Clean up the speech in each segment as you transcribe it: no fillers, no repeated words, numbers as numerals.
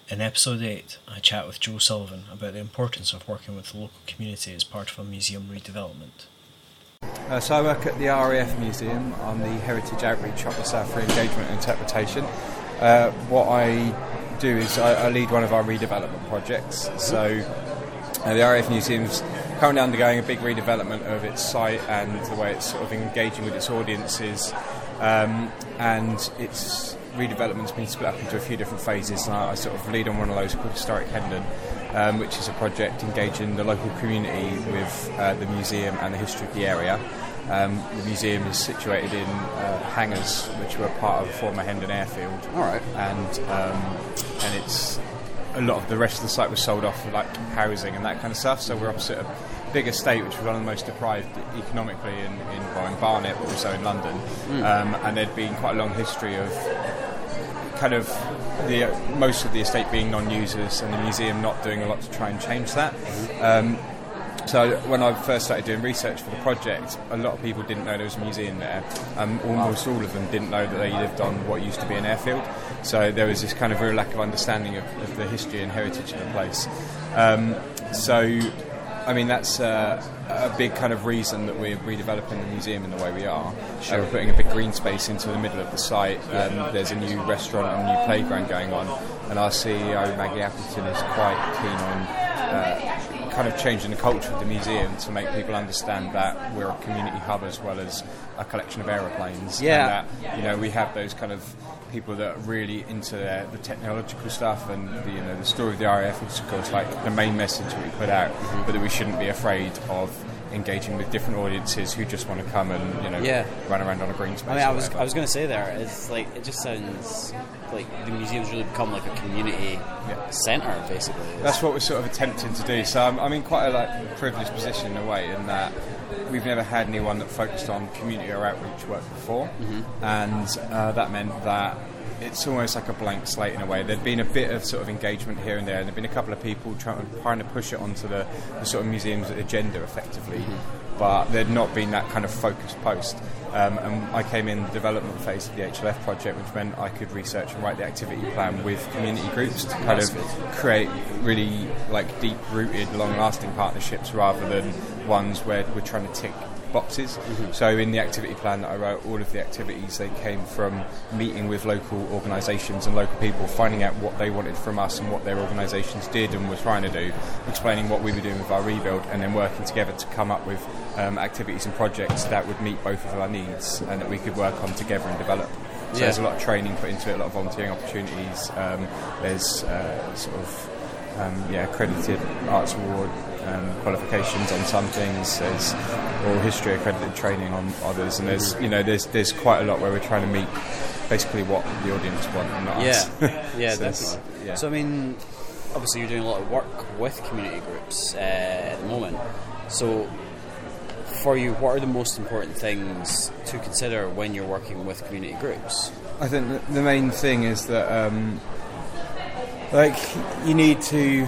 In episode 8, I chat with Joe Sullivan about the importance of working with the local community as part of a museum redevelopment. So I work at the RAF Museum on the Heritage Outreach Officer for Engagement and Interpretation. What I do is I lead one of our redevelopment projects. So the RAF Museum's currently undergoing a big redevelopment of its site and the way it's sort of engaging with its audiences, and its redevelopment's been split up into a few different phases, and I sort of lead on one of those called Historic Hendon, which is a project engaging the local community with the museum and the history of the area. The museum is situated in hangars which were part of the former Hendon airfield. All right. And it's a lot of the rest of the site was sold off for like housing and that kind of stuff, so we're opposite a big estate which was one of the most deprived economically in Barnet, but also in London. And there'd been quite a long history of kind of most of the estate being non-users and the museum not doing a lot to try and change that. So when I first started doing research for the project, a lot of people didn't know there was a museum there. Almost all of them didn't know that they lived on what used to be an airfield. So there was this kind of real lack of understanding of the history and heritage of the place. I mean, that's a big kind of reason that we're redeveloping the museum in the way we are. We're putting a big green space into the middle of the site. There's a new restaurant and a new playground going on. And our CEO, Maggie Appleton, is quite keen on kind of changing the culture of the museum to make people understand that we're a community hub as well as a collection of aeroplanes. Yeah. And that, you know, we have those kind of people that are really into the technological stuff and the story of the RAF, which is of course like the main message that we put out, but that we shouldn't be afraid of engaging with different audiences who just want to come and run around on a green space. I mean, I was going to say there, it's like it just sounds like the museum's really become like a community centre, basically. That's what we're sort of attempting to do. So I'm in quite a privileged position in a way, in that we've never had anyone that focused on community or outreach work before, and that meant that it's almost like a blank slate in a way. There'd been a bit of sort of engagement here and there, and there'd been a couple of people trying to push it onto the sort of museum's agenda effectively, but there'd not been that kind of focused post. And I came in the development phase of the HLF project, which meant I could research and write the activity plan with community groups to kind of create really like deep-rooted, long-lasting partnerships rather than ones where we're trying to tick boxes. So in the activity plan that I wrote, all of the activities, they came from meeting with local organisations and local people, finding out what they wanted from us and what their organisations did and were trying to do, explaining what we were doing with our rebuild, and then working together to come up with activities and projects that would meet both of our needs and that we could work on together and develop. So there's a lot of training put into it, a lot of volunteering opportunities. There's accredited arts award qualifications on some things. There's oral history accredited training on others, and there's quite a lot where we're trying to meet basically what the audience want and not us. Definitely. So I mean, obviously you're doing a lot of work with community groups at the moment. So for you, what are the most important things to consider when you're working with community groups? I think the main thing is that you need to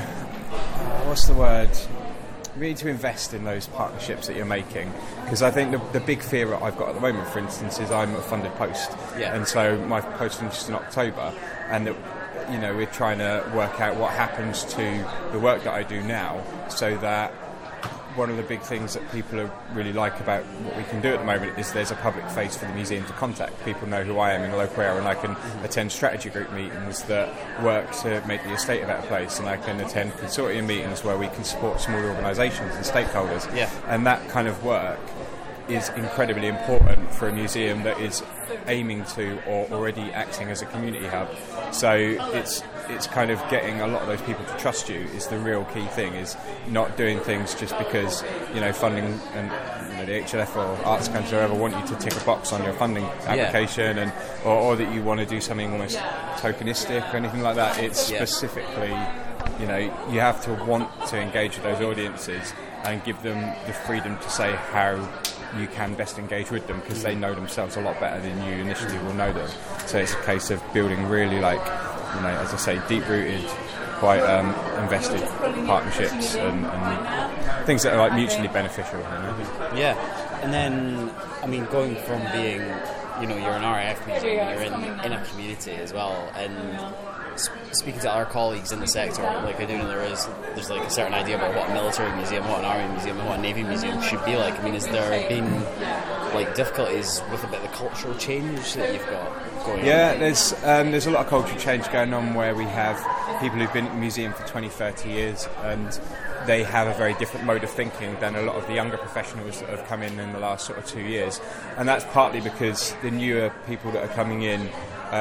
you need to invest in those partnerships that you're making, because I think the big fear that I've got at the moment, for instance, is I'm a funded post, and so my post finishes in October, and we're trying to work out what happens to the work that I do now, so that one of the big things that people really like about what we can do at the moment is there's a public face for the museum to contact. People know who I am in the local area, and I can attend strategy group meetings that work to make the estate a better place, and I can attend consortium meetings where we can support smaller organisations and stakeholders. And that kind of work is incredibly important for a museum that is aiming to or already acting as a community hub. So it's kind of getting a lot of those people to trust you is the real key thing, is not doing things just because funding and the HLF or Arts Council or whoever want you to tick a box on your funding application, and or that you want to do something almost tokenistic or anything like that. It's specifically, you have to want to engage with those audiences and give them the freedom to say how you can best engage with them, because they know themselves a lot better than you initially will know them. So it's a case of building really as I say, deep-rooted, quite invested partnerships and things that are mutually beneficial. Yeah, and then going from being, you're an RAF museum, you're in a community as well, and speaking to our colleagues in the sector, like I do know there's like a certain idea about what a military museum, what an army museum, and what a navy museum should be like. I mean, has there been like difficulties with a bit of the cultural change that you've got going on? Yeah, there's a lot of cultural change going on where we have people who've been at the museum for 20, 30 years, and they have a very different mode of thinking than a lot of the younger professionals that have come in the last sort of 2 years. And that's partly because the newer people that are coming in,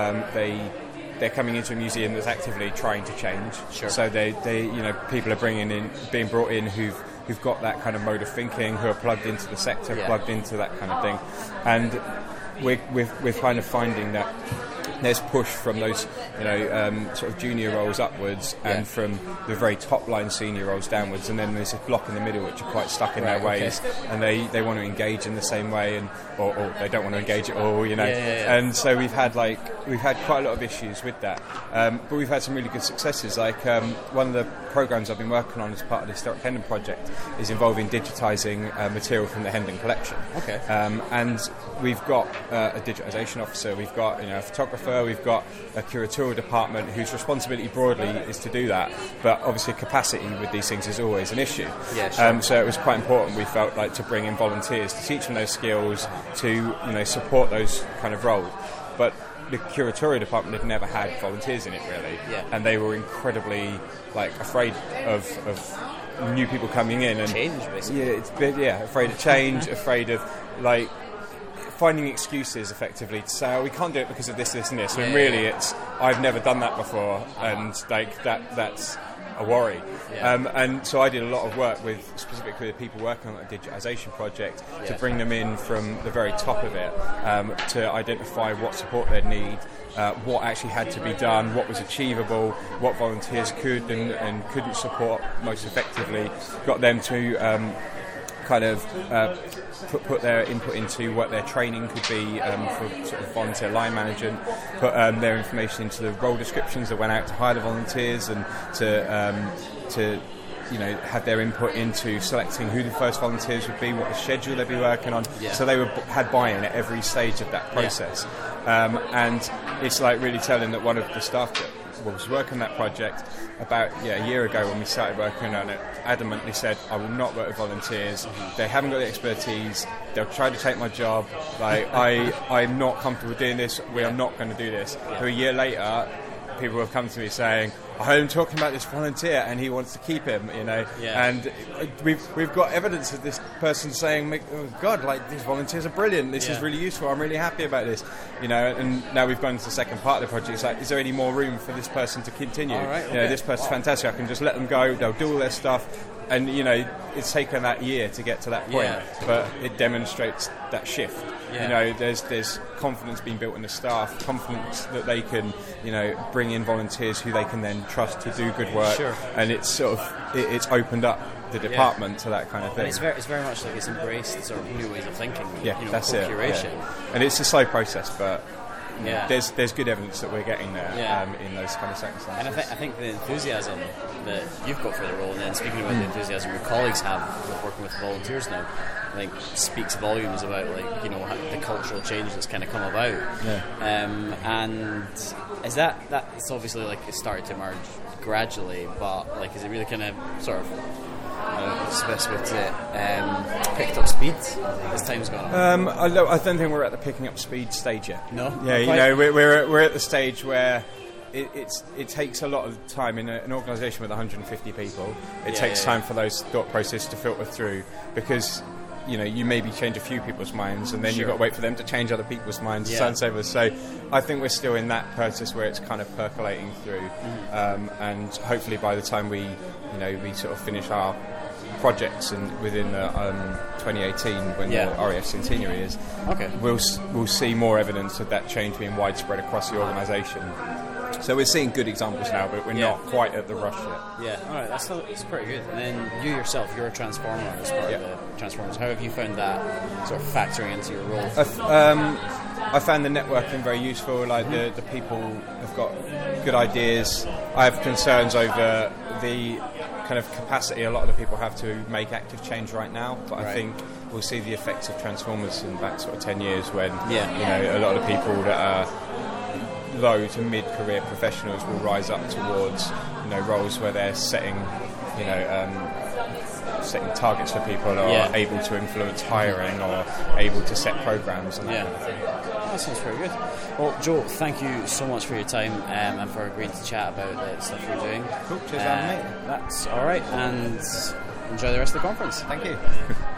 they're coming into a museum that's actively trying to change. Sure. So they people are being brought in who've got that kind of mode of thinking, who are plugged into the sector, plugged into that kind of thing. And we're kind of finding that there's push from those, sort of junior roles upwards, and from the very top line senior roles downwards, and then there's a block in the middle which are quite stuck in their ways, and they want to engage in the same way, or they don't want to engage at all, And so we've had quite a lot of issues with that, but we've had some really good successes. Like one of the programs I've been working on as part of the Historic Hendon project is involving digitising material from the Hendon collection. Okay. And we've got a digitisation officer, we've got a photographer, we've got a curatorial department whose responsibility broadly is to do that, but obviously capacity with these things is always an issue. Yeah, sure. So it was quite important, we felt like, to bring in volunteers to teach them those skills, to support those kind of roles. But the curatorial department had never had volunteers in it really, and they were incredibly afraid of new people coming in and change, basically. Afraid of change, afraid of finding excuses effectively to say, we can't do it because of this, this and this, when really it's, I've never done that before, and that's a worry. And so I did a lot of work specifically with people working on a digitisation project to bring them in from the very top of it, to identify what support they'd need, what actually had to be done, what was achievable, what volunteers could and couldn't support most effectively, got them to put their input into what their training could be for sort of volunteer line management, put their information into the role descriptions that went out to hire the volunteers, and to have their input into selecting who the first volunteers would be, what the schedule they'd be working on. So they had buy-in at every stage of that process. And it's really telling that one of the staff that was working on that project about a year ago when we started working on it adamantly said, I will not work with volunteers, they haven't got the expertise, they'll try to take my job, I'm not comfortable doing this, we are not going to do this. So a year later people have come to me saying, I heard him talking about this volunteer and he wants to keep him, and we've got evidence of this person saying, oh God, these volunteers are brilliant, this is really useful, I'm really happy about this, and now we've gone to the second part of the project. It's is there any more room for this person to continue? This person's fantastic, I can just let them go, they'll do all their stuff. And it's taken that year to get to that point, but it demonstrates that shift. There's confidence being built in the staff, confidence that they can, bring in volunteers who they can then trust to do good work, and it's sort of it's opened up the department to that kind of thing. And it's very much like it's embraced sort of new ways of thinking. That's co-curation. it. And it's a slow process, but. There's good evidence that we're getting there in those kind of circumstances. And I think the enthusiasm that you've got for the role, and then speaking about the enthusiasm your colleagues have with working with volunteers now, I think speaks volumes about the cultural change that's kind of come about. And is that's obviously it started to emerge gradually, but is it really kind of sort of picked up speed as time's gone on? I don't think we're at the picking up speed stage yet. No? We're at the stage where it takes a lot of time in an organisation with 150 people. It takes time for those thought processes to filter through, because you maybe change a few people's minds, and then you've got to wait for them to change other people's minds, so on and so forth. So I think we're still in that process where it's kind of percolating through, and hopefully by the time we sort of finish our projects and within 2018 when the RAF centenary is, we'll see more evidence of that change being widespread across the organisation. So we're seeing good examples now, but we're not quite at the rush yet. All right, that's pretty good. And then you yourself, you're a transformer as part of the Transformers. How have you found that sort of factoring into your role? I found the networking very useful. The people have got good ideas. I have concerns over the kind of capacity a lot of the people have to make active change right now, but I think we'll see the effects of Transformers in about sort of 10 years when a lot of the people that are low to mid-career professionals will rise up towards, you know, roles where they're setting, you know, setting targets for people, or able to influence hiring, or able to set programs and that kind of thing. Oh, that sounds very good. Well, Joe, thank you so much for your time and for agreeing to chat about the stuff you're doing. Cool, cheers for having me. That's alright, and enjoy the rest of the conference. Thank you.